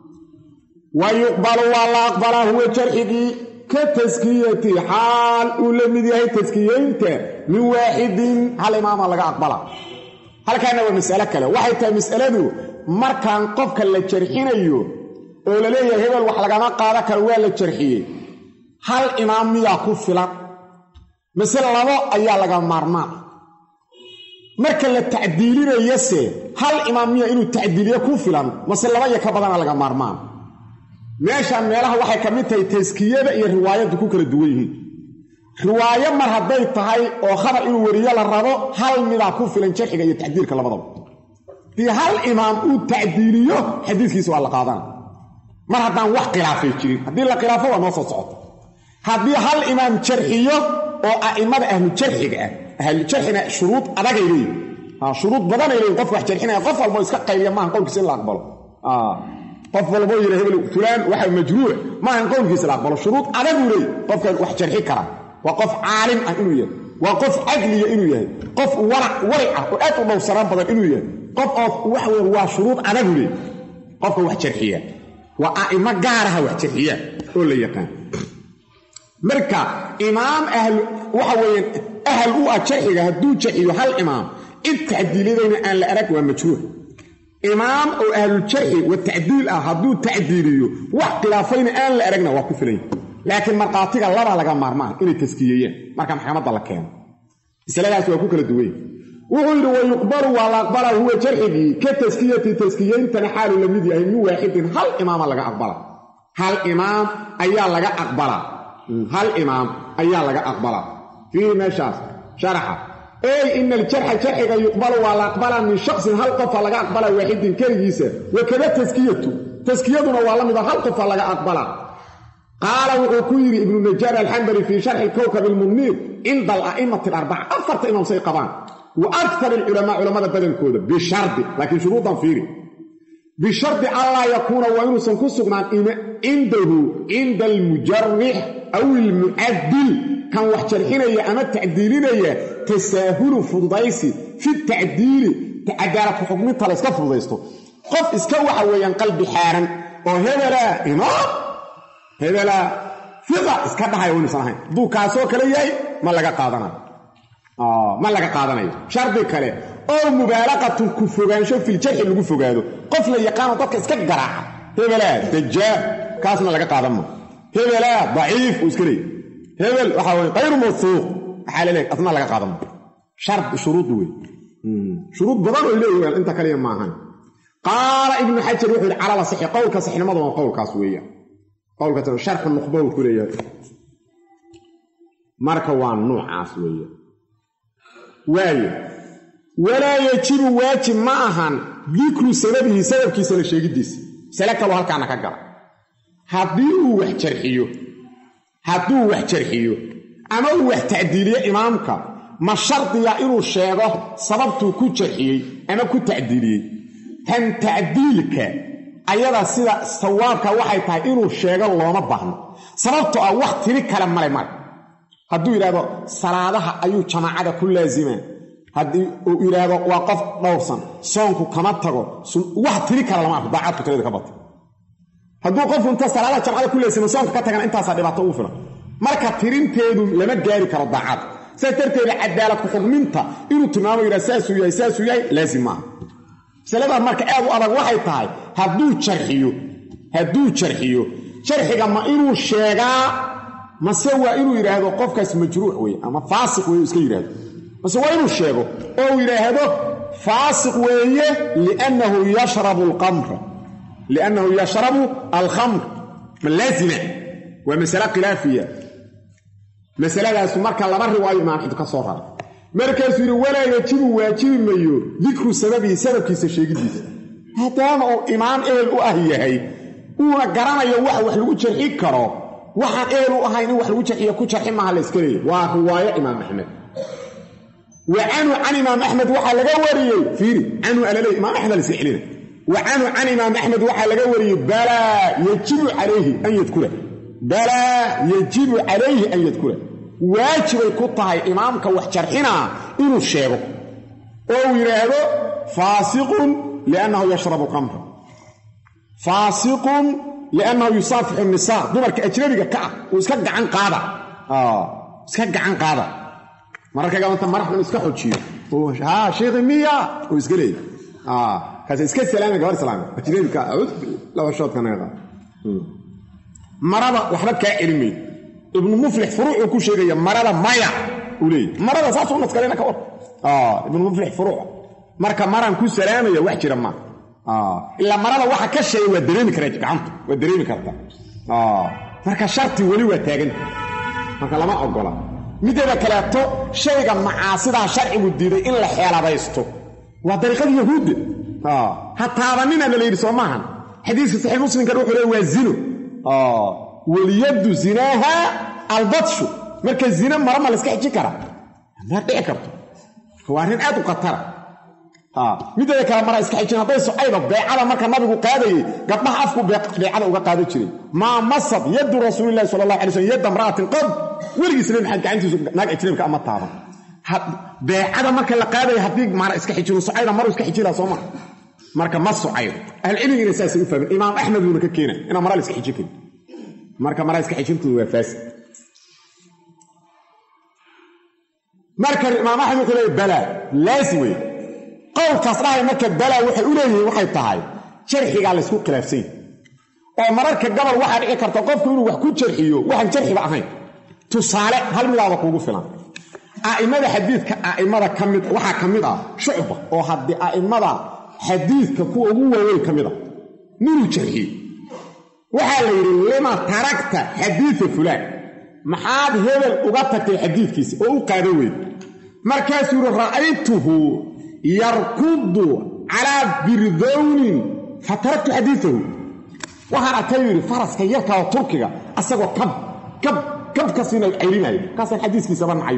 A: wa yuqbalu waa la aqbalaa huwa jarxigii ka taskiyati xaal uu la mid yahay taskiyeynta min waaxidin hal imaama laga aqbala halkaana waa mas'alo kale waxay tahay mas'aladu markaan qofka la jarxinayo oo la leeyahay hebel wax lagama qaada karo waa la jarxiyey hal imaam miyaa ku filan mise labo ayaa laga maarmaan marka la tacdiilinayase hal imaam miyaa inuu tacdiiliyo ku filan mise laba iyo ka badana laga maarmaan meeshaan meelaha waxay ka mid tahay taskiyada iyo riwaayaddu ku kala duwan yihiin riwaayo mar hadday tahay oo khabar inuu weriyo la rabo hal midaa ku filan jarxiga iyo tacdiilka labadaba dii hal imaam uu tacdiiliyo xadiiskiisa waa la qaadana mar haddaan wax khilaafay jirin haddii la khilaafo waa noo soo socota haddii hal imaam jarxiyo oo a'immada ahlujarxiga ah ahlujarxina shuruud adagay leeyihin shuruud badanay leeyihin qofka wax jarxinaya qof walbo iska qayliya maahan qowlkiisa in la aqbalo qof walboo yidha hebel fulaan waxa majruuc maahan qowlkiisa la aqbalo shuruud adaguu leeyahy qofka wax jarxi kara waa qof caalim ah inuu yahay waa qof cadliya inuu yahay qof waric ah oo aad u dhowrsanaan badan inuu yahay qof oo waxa weyn waa shuruud adagu leeyahy qofka wax jarxiya waa a'immo gaaraha wax jarxiya oo la yaqaan marka imaam waxa weeyaan ahal u ah jarxiga hadduu jarxiyo hal imaam cid tacdiiliyadayna aan la arag waa majruux imaam oo ahluljarxi wa tacdiil ah hadduu tacdiiliyo wax khilaafayna aan la aragna waa ku filan yahay laakiin markhaatiga laba laga maarmaan inay taskiyeeyeen marka maxkamadda la keeno masaladaas waa ku kala duwan wuxuu yidhi wa yuqbalu waa la aqbalaa huwa jarxigii ka taskiyati taskiyeyntana xaaluu la mid yahay min waaxidin hal imaama laga aqbala hal imaam ayaa laga aqbalaa hal imaam ayaa laga aqbalaa fiiri meeshaas sharaxa ey ina aljarxa jarxiga yuqbalu waa la aqbalaa min shaksin hal qofa laga aqbalaa waaxidin keligiisa wakada taskiyatu taskiyaduna waa la mida hal qofa laga aqbalaa qaala wuxuu ku yidhi ibnu najaar alxambali fii sharxi kowkab ilmuniir cinda ala'imati alarbaca afarta imaam say qabaan wa aktar alculamaa culammada badankooda bishardi laakiin shuruudan fiiri bishardi anlaa yakuuna waa inuusan ku sugnaan cindahu cinda almujarix aw ilmucadil kan wax jarxinaya ama tacdiilinaya tasaahulu fududaysi fi tacdiili cadaalad ku xukminta la iska fududaysto qof iska waxa weeyaan qalbi xaaran oo hebelaa imaam hebelaa fiqa iska dhahaya waynuusan ahayn hadduu kaasoo kale yahay ma laga qaadanayo shardi kale oo mubaalaqatun ku fogaansho filjarxi lagu fogaado qof la yaqaano dadka iska garaaca hebelaa dajaab kaasna laga qaadan ma hebelaa daciif uu iska leeyay hebel waxaa weye qayru mawsuuq waxaa laleeyahay asna laga qaadan ma shuruud wey shuruud badan oo leeyahay inta kaliya maahan qaala ibnu xajar wuxuu yidhi calala saxi qowlka saxnimada waa qowlkaas weeyaan qowlkaas sharxu nuqba uu ku leeyahay marka waa nuucaas weeyaan waayo walaa yajibu waajib ma ahan dikru sababihi sababkiisa la sheegidiisa masale kaloo halkaana ka gala hadduu wax jarxiyo ama uu wax tacdiiliyo imaamka ma shardiya inuu sheego sababtuu ku jarxiyey ama ku tacdiiliyey tan tacdiilka ayada sida sawaabka waxay tahay inuu sheego looma baahno sababtoo ah wax tiri kale male hadduu yidhaahdo salaadaha ayuu jamaacada ku laasimaa haddii uu yidhaahdo waa qof dhowrsan soonku kama tago wax tiri kale lama arko daacadku tirada ka bata hadduu qofu inta salaadaha jamacada ku laasima soonka ka tagana intaasaa dhibaato ugu filan marka tirinteedu lama gaari karo daacad sidaas darteeda cadaalad ku xugminta inuu tilmaamo yidhaha saasuu yahay laasim maaha masalada marka aad u adag waxay tahay hadduu jarxiyo jarxiga ma inuu sheegaa mase waa inuu yidhaahdo qofkaas majruux weye ama faasiq weye iska yidhaahdo mase waa inuu sheego oo uu yidhaahdo faasiq weeye liannahu yashrabu alkhamr ma laazima waa masale khilaafiya masaladaasu marka laba riwaayo imaam axmed ka soo raray markaasuu yidhi walaa yajibu waajibi mayo dikru sababihi sababkiisa sheegidiisa maadaama uu imaam ehel u ah yahay uuna garanayo wax lagu jarxi karo waxaan ehel u ahayn in wax lagu jarxiyo ku jarxi maaha la iska leeyay waa riwaayo imaam axmed wa canhu can imaam axmed waxaa laga wariyey fiiri canhu alaley imaam axmed la iska celina wa canhu can imaam axmed waxaa laga wariyey balaa yajibu calayhi an yadkura waajibay ku tahay imaamka wax jarxinaa inuu sheego oo yiraahdo faasiqun li'annahu yashrabu khamra faasiqun li'annahu yusafihu an-nisaa dumarka ajnabiga ka ah oo iska gacan qaada mararka gabanta maraxdan iska xojiyo oo sheekh miya oo iska leeyahay kaas iska salaamay gabar salaamay ajnabiga laba shood kana marada waxba ka cilmi ibn muflix furuuc ku sheegaya marada maya ulay marada saasoo naskalena ka war ibn muflix furuuc marka maran ku salaamaya wax jira ma illa marada waxa ka sheegay waa dareemi karaa gacanta waa dareemi karta marka sharti wali waa taagan marka lama ogola midda kale to shayga macaasida sharcigu diiday in la xeeladaysto waa dariiqada yahuud hataabannina la yiri Soomahan xadiiska sahih muslim ka wuxuu leeyahay waa zino waliyadu zinaha albatshu marka zina marama la iska xiji kara ma dhici karto waa arin aad u qatar midda kale mara iska xijin haday socayba beecada marka nabigu qaadayay gabdhaha afku beecada uga qaadi jiray ma masad yadu rasuulullaahi sallallahu alayhi wasallam yad imra'atin qad waligiisna maxay gacantiisu naag ajnabiga ama taaban beecada marka la qaadayo hadii mara iska xijin socayda mara iska xijila Soomaa marka ma socaydo ahli ilmiga saasi u fahmin imaam ahmed uu ka keenay ina mara iska xijin marka mara iska xijintu waa faasid marka imaam ahmed wuxuu leeyahay bala laaswi qowlkaas dhahay marka bala waxay u leeyihiin waxay tahay sharxiga la isku khilaafsan oo mararka gabal waxa dhici karta qofku inuu wax ku sharxiyo waxan sharxiba ahayn tusaale hal midaaba kuugu filan aimada xadiidka aimada kamid waxa kamid ah shucba oo hadii aimada xadiidka kuwa ugu waaweyn kamid ah nuru sharxiyo waxa la yiri lima tarakta xadiith fulan maxaad hebel uga tagtay xadiidkiisa oo u qaado weyn markaasuu ra'aytuhu yarkudu ala birdawnin fataraktu xadiithahu waxaan arkay yiri faraska yarka oo turkiga asagoo kab kasina ayrinay kaasan xadiiskiisa banacay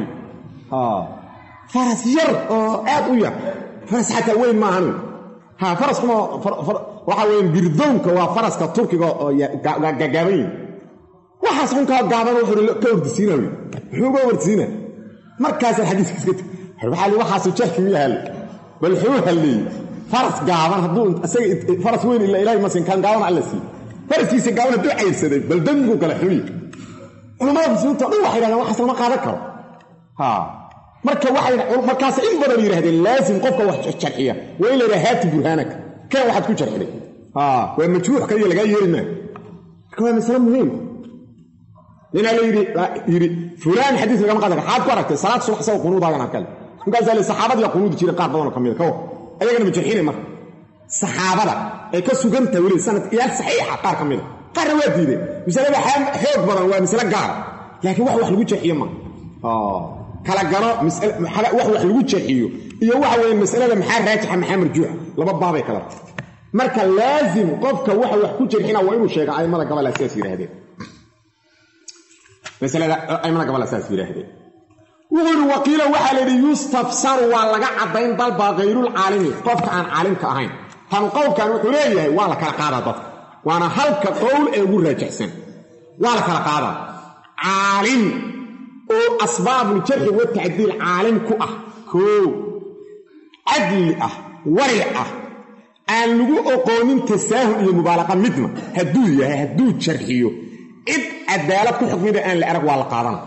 A: faras yar oo aad u yar faras xataa weyn ma ahanu faras kuma waxa weyn birdoonka waa faraska turkiga oo gagaabay waxaas xunka gaaban wuxuu ka ordisiinay wuxuu ordisiinay markaas xadiiskiisa waxaas jeexki yahay bal xuuhalli faras gaaban haduu asaga faras weyn illa ilaahay masin kan gaaban alla si faraskiisa gaaban haduu cayrsaday bal dangu kala xuyi culimada sunta waxay yiraahdaan waxa sama qaadan karo marka waxay markaas in badan yiraahdeen laasim qofka wax sharxiya way leeyahay haati burhanaka kan waxad ku sharxiday waa majruux kaliya laga yeelina waa mas'ala muhiim nina yiri fulaan xadiis laga qaadan xaad ku aragtay salaad subax soo qunuudaagan arkay قال الصحابه يقولون جيران قار بدن كميد كو ايغنا مجرحين مر صحابه اي كسغنتا ولي سنه يا صحيحه قار كميد قار واديده مثلا حوق بدن waa misla gaar laakiin wax lagu jeexiyo ma kala garo mis'ala wax lagu jeexiyo iyo waxa weyn mas'alada maxaa raajixa maxaa marjuuxa laba baabay kala marka laazim qofka wax ku jeexina waa inuu sheego aymada gabal asaas yiraahdeen mas'alada aymada gabal asaas yiraahdeen wuxuu wakiila waxa la yiri yustafsar waa laga cadayn dalba qayrul aalimi qofka aan aalimka ahayn tan qowlkan wuxuu leeyahay waa la kala qaadaa dadka waana halka qowl ee ugu raajixsan waa la kala qaadaa aalim oo asbaabul jarh wa ta'dil aalim ku ah ko adli ah wari ah aan lagu aqoonin tasaahul iyo mubaalaqa midna haduu yahay haduu jarxiyo id adaalad ku xukmida aan la arag waa la qaadanaa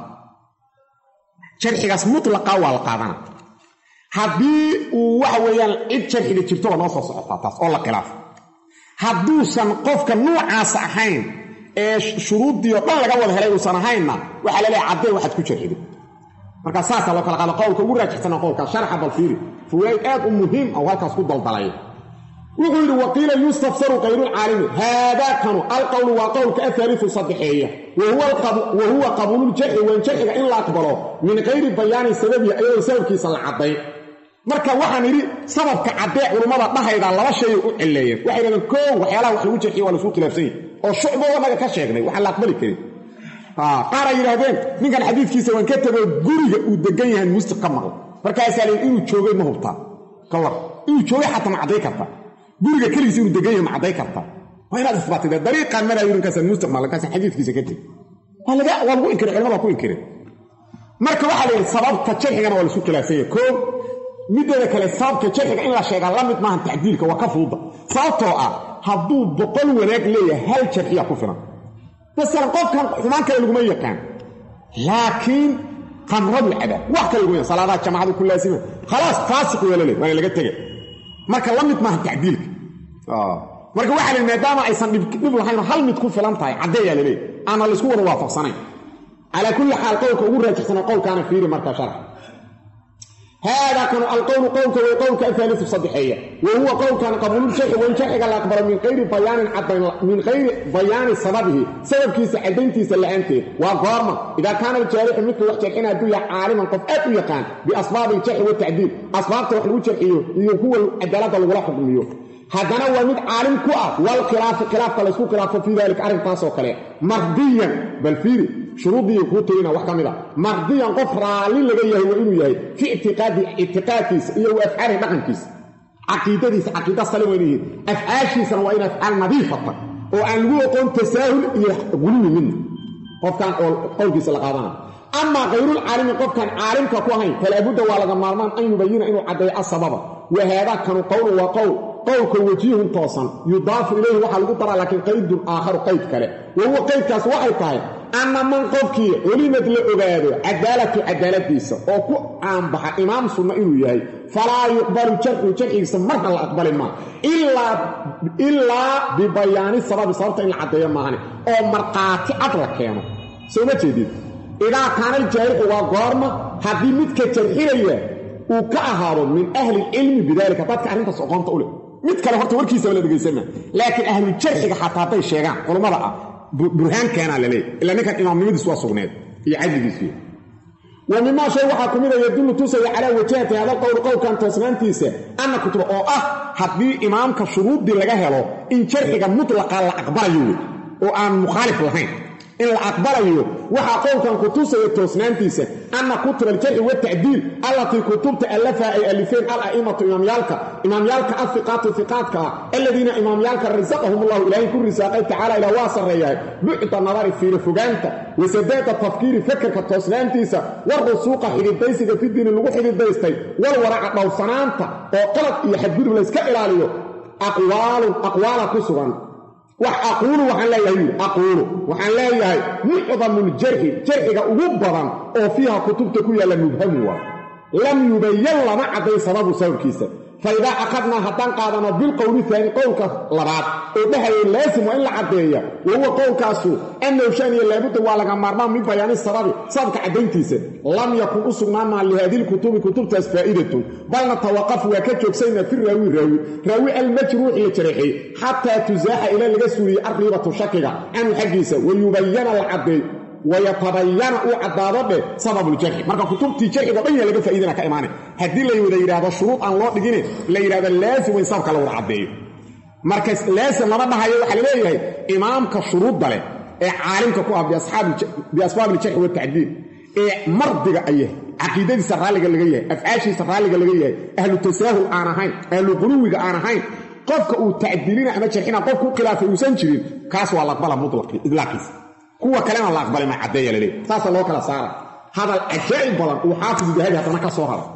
A: sharxigaas mutlaqa waa la qaadana hadii uu waxa weeyaan cid sharxiga jirto waa noo soo socotaa taas oo la khilaaf haduusan qofka noocaas ahayn ee shuruudiyo dhan laga wada helay uusan ahaynna waxa la leeyahay cadday waxaad ku sharxiday marka saasa loo kala qaado qowlka ugu raajixsan qowlka sharxa balfiiri fuwayd aad u muhiim oo halkaas ku daldalay wuxuu yiri waqiila yustafsaru qayrul aalimi hada kanu alqawl wa qawlka athalithu sadhiya wa huwa qabulul jarh wa jarhiga in la aqbalo min ghayri bayani sababi ayuu sababkiisa la caday marka waxaan yiri sababka caday culimada dhahayda laba shay u cileeyay waxay yiraahdeen koow waxyaalaha wax lagu jarxiyo waa la soo khilaafsan oo shucbo wanaga ka sheegnay waxa la aqbali karin qaar ay yiraahdeen ninkan xadiiskiisa waan ka tago guriga uu degan yahay mustaqbal markaas ay inuu joogay ma hubta kawar inuu joogay xataa ma caday karta guriga kaliis inuu degan yahay ma caday karta waa inaad isbaatida dariiqan mala yiri kaas mustaqbal kaas xadiiskiisa ka tag walaga walgu inkir cilmada ku inkir marka waxa la yiri sababta jarxigana waa la soo khilaafsan koow mideeda kale sababta jarxiga in la sheegaa la mid maahan tacdiilka waa ka fuuda sababtoo ah hadduu 100 wanaag leeyahay hal jarxiya ku filan masalan qofkan xumaan kale laguma yaqaan laakiin qamradu caba wax kale laguma salaadaha jamaacadu ku laasima khalaas faasiq weelale waa laga tagay marka la mid maahan tacdiilka marka waxa la maadaama aysan dhib lahayn hal mid ku filan tahay cadeeya leeyahay ana la isku wada waafaqsanayn ala kulli xaal qowlka ugu raajixsan qowlkaana fiiri marka sharx هذا كان القول قولك وقولك الثالث الصدحية وهو قول كان قبول الشيخ وإن شيخ لا أكبر من غير بيان سببه سبب كيس عدنتي سلعنتي وقارمة إذا كان الجارح مثل وقت الحين أدوية عالما قفأت يقان بأسباب الشيخ والتعديل أسباب تروح الوجه هو العدالة والغلاق المليون هذا هو مد عالم كؤف والخلاف فلسفو خلاف في ذلك عرف تاسو كلام مرضيا بل فيه شروطي يقولون وحكمنا مرضيا قفرا للي يهي وإنه يهي في اعتقاديس إيه وأفعاله بقنكيس عقيدة سلوينيه أفعاشيس وإن أفعال نظيفة وأن يقول تساهل يقولون منه قف كان قولكيس لقادنا أما غير العالم قف كان عالم كقوهين فلا بد ولا مرمان أن يبين إنه عدي السبب وهذا كان قول وقول قولك وجيه توصن يضاف إليه وحل قطر لكن قيد آخر قيد كله وهو قيد كاس واحد طايب أما من قفك علمت لأباده عدالة ديسة وكو عام بحا إمام سنة إنه يهي فلا يقبل الشرح يسمرها الأقبل ما إلا ببيان السبب صارت إن العدية معنا أو مرقاتي أدرك كانوا سوما جديد إذا كان الجارح وقارمة هذه متك الجرحية وكأهار من أهل العلم بذلك فاتك أنت سأقوم تقوله mid kale horta warkiisa wala dhageysana laakiin ahlu jarxiga xataa bay sheegaan culimada burhaan kana leeyahay ila ninka imaamnimadiisu waa sugneed iyo cadligiisu ومما شيء waxa kumida yadullu tusay ala wajhati hada qowl kan toosnaantiisa anna kutub oo ah hadii imaamka shuruudi laga helo in jarxiga mutlaqa la aqbalayo oo aan mukhalif lahayn in la aqbalayo waxa qowlkan ku tusay toosnaantiisa anna kutub al-jarh wa ta'dil allati kutubta alafa ay alifin al-a'imatu imamyalka thiqatka alladina imamyalka rizqahum Allah ilahi kulli risaqay ta'ala ila wasaraya bu'ta nadari fi rufuganta wa sadata tafkiri fakarka toosnaantiisa warsuuqa xididaysiga fi diin lagu xididaystay wal waraca dhawsanaanta oo qalad iyo xadgudub la iska ilaaliyo aqwaala ku sugan وأقول وحن لا يهي معظم الجرح أغبضا أو فيها كتبتك يلا مبهموا لم يبين لنا عدي سبب كيسا فإذا أخذنا هتان قادنا بالقول الثاني قولك لبعض وده لازم وإلا عدية وهو قولك أسو أنه شاني لابد ولغا مرمان من بيان السبب صدق عدين كيسا لم يكن أسرنا مع لهذه الكتب تسفائدة بل نتوقف وكتشك سينا في راوي المجروح لتريحي حتى تزاح إلى الغسوري الريبة شكرا عن حقيسا ويبين العدي ويتبين عدادته سبب الجرح marka kutubti jarxiga bayn laga faa'iidana ka iimaanay hadii la yiraahdo shuruud aan loo dhigin la yiraahdo laazim in sabka la wada cadeeyo marka laazim lama dhahayo waxa la leeyahay imaamka shuruudda leh ee caalimka ku ah bi asbaab al-jarh wa ta'dil ee mardiga ayay aqeedadiisa raaliga laga yahay afcaashiisa raaliga laga yahay ahlu tasaahul aan ahayn ahlu quluwiga aan ahayn qofka uu ta'dilina ama jarxina qofku khilaafay uusan jirin kaas waa la aqbala mutlaqi idlaaqis kuwa kalena la aqbalay ma cadeeyo leeyahay taas loo kala saara hada ajaa'ib badan oo xaafid dahabi hadana ka soo haro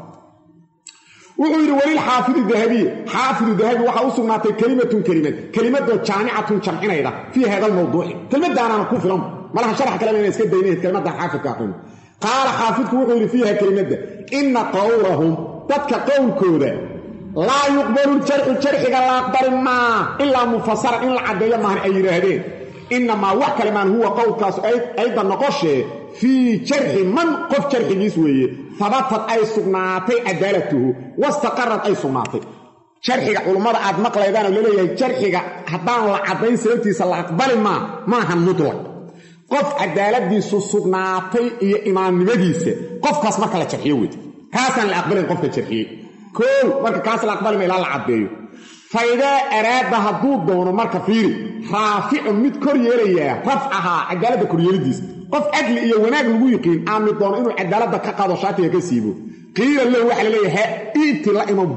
A: wuxuu yiri wali xaafid dahabi waxa uu sugnaatay kalimadu jaami'atun jamcinayda fi hada mawduuc kalmadana ku filan malaha sharax kale inay iska daynayeen kalmada xaafidka aqoon qaala xaafidku wuxuu yiri fiiha kalimada inna qawlahum dadka qowlkooda la yuqbalu jarxiga la aqbal ma illa mufassara in la cadeeyo ma ay yiraahdeen إنما وحكى لمن هو قول كاس أيضا نقشه في جرح من قف جرح جسوية ثبتت أي سقناتي عدالته واستقرت أي سقناتي جرح علماء عاد مقل إذن وليه جرح حطان العبين سلوتي صلى أقبل ما هم مطلق قف عدالة دي سقناتي إمام نبديسة قف كاس مقل جرحيوي كاسا الأقبل قف جرحي كل مركا كاس الأقبل من العبين فإذا أراد هدود دونه مركا فيري رافع مد كوريليا رفعها عدالة كوريليديس قف أجل إيا وناق لغو يقين آمد دونه إنو عدالة كقادو شاتي كسيبو قيل الله وحل ليه إيت الله إمو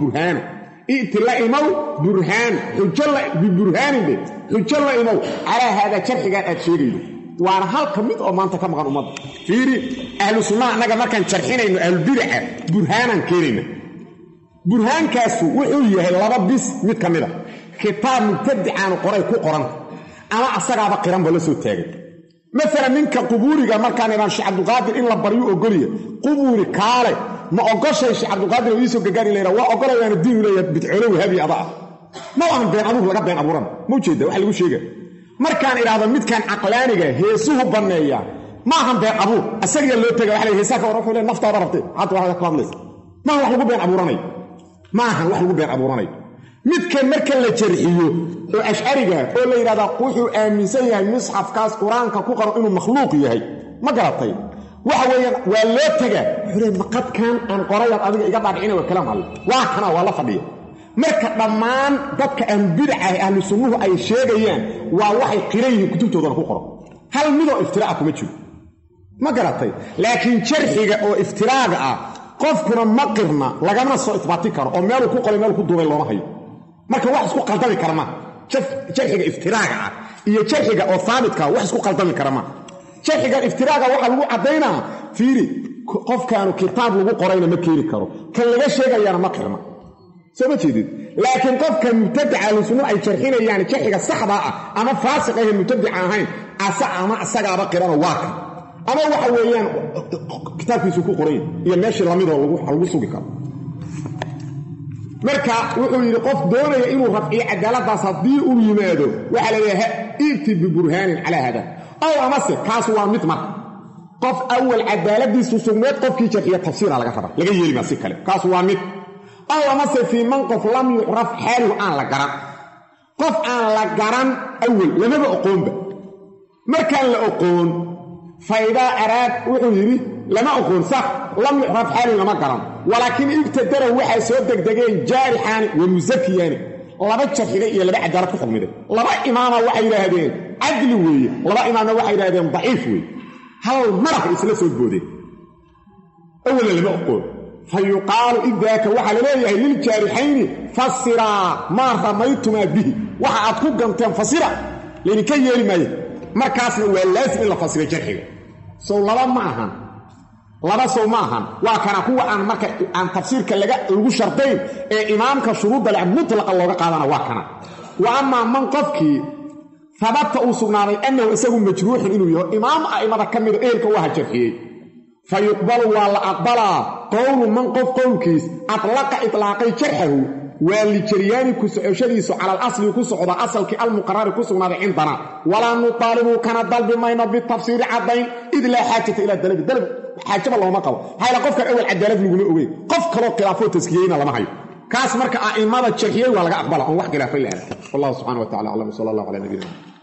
A: برهان حج الله ببرهان دي حج الله إمو على هذا شرح قاد أتشيري وانا هالك مد أو مانتا كم غان أمد فيري أهل السنة أنك ما كان شرحين إنو أهل البدع برهانا كيرين burhaankaasu wuxuu yahay laba bis mid ka mida kitaab mubtadicaanu qoray ku qoran ama asagaaba qiranba la soo taagay maalan ninka qubuuriga markaan idhaan sheekh cabdulqaadir in la baryo ogoliya qubuuri kaale ma ogoshay sheekh cabdulqaadir oo iisoo gargaari leeyahay waa ogolayaana diinu leeyahay bidcoolo wahabi ada ah ma aan been abuur laga been abuuran ma ujeeda wax lagu sheegay markaan idhaahdo midkan caqlaaniga heesuhu banneeya ma ahan been abuur asaga loo tagay wax la heesaa ka waran wuxuu leeyahay naftaada rabtay hadda waxa ka hadlaysa ma wax lagu been abuuranay ma ahan wax lagu been abuuranay midkan marka la jarxiyo oo ashariga oo la yiraahdo wuxuu aaminsan yahay misxafkaas quraanka ku qoran inuu makhluuq yahay ma garatay waxa weeyaan waa loo tagaa xureen maqadkan aan qorayad adiga iga dhaadhicina waa kalaam hal waa kana waa la fadhiyo marka dhammaan dadka aan bidca ahlu sunnuhu ay sheegayaan waa waxay qirayeen kutubtooda ku qoran hal midoo iftiraac kuma jiro ma garatay laakiin jarxiga oo iftiraaga ah qofkuna ma qirna lagama soo isbaati karo oo meel ku qoray meel ku duubay looma hayo marka wax isku qaldami kara ma jarxiga iftiraaga ah iyo jarxiga oo thaabitka wax isku qaldami kara ma jarxiga iftiraaga waxa lagu cadeynaa fiiri qofkaanu kitaab lagu qorayna ma keeni karo kan laga sheegayana ma qirna soo ma jeedid laakiin qofka mubtadica sunno ay jarxinayaan jarxiga saxda ah ama faasiq ah mubtadica ahayn ama asagaaba qirana waa kan ama waxa weeyaan kitaabkiisu ku qoray iyo meeshii lamid oo lagu sugi karo marka wuxuu yiri qof doonaya inuu rafciyo cadaaladaas hadii uu yimaado waxa la leeyahay inti bi burhanin ala hada aw amase kaas waa mid mar qof awal cadaaladiisu sugnayd qofkii jarxiya tafsiir laga raba laga yeeli ma si kale kaas waa mid aw amase fi man qof lam yu'raf halu aan la garan qof aan la garan awal lama aqoonba markaan la aqoon فإذا أراد وحيري لما أقول صح لم يعرف حالي لما قرن ولكن ابتدره وحي سودك دقين جارحان ومزكيان لما تشرحي إيا لما عدالة حكم ده لما إمامة وحي لهذين عدل وي لما إمامة وحي لهذين ضعيف وي هل مرح إسلاس البودي أولا لما أقول فيقال إذاك وحي ليه للجارحين فصرا ما رميتما به وحي أتكون قمتين فصرا لأن كي يلي مايه markaasna waa laazim in la fasiro jarxiga soo laba maahan waa kana kuwa aan marka aan tafsiirka lagu shartayn ee imaamka shuruudda la mutlaqa looga qaadana waa kana wa amma man qofki sababta uu sugnaaday annahu isagu majruux inuu yahay imaam aimada kamid eelka waa jarxiyay fayuqbalu wa la aqbala qawlu man qof qowlkiis atlaqa itlaqay jarxahu والجريان كسعشديسو على الأصل كسعود أصل كالمقرر كسعود عندنا ولا نطالب كان ضلب ما ينبي التفسير عدين إذ لا حاجة إلى الدلب الدلب حاجة الله ما قال هاي لقفك الأول عدالة نقول أوي قفك لو خلافه تسكيين الله ما هي كاس مركة إمامة الشرحية ولا أقبلها واحد خلافه والله سبحانه وتعالى أعلم صلى الله عليه نبينا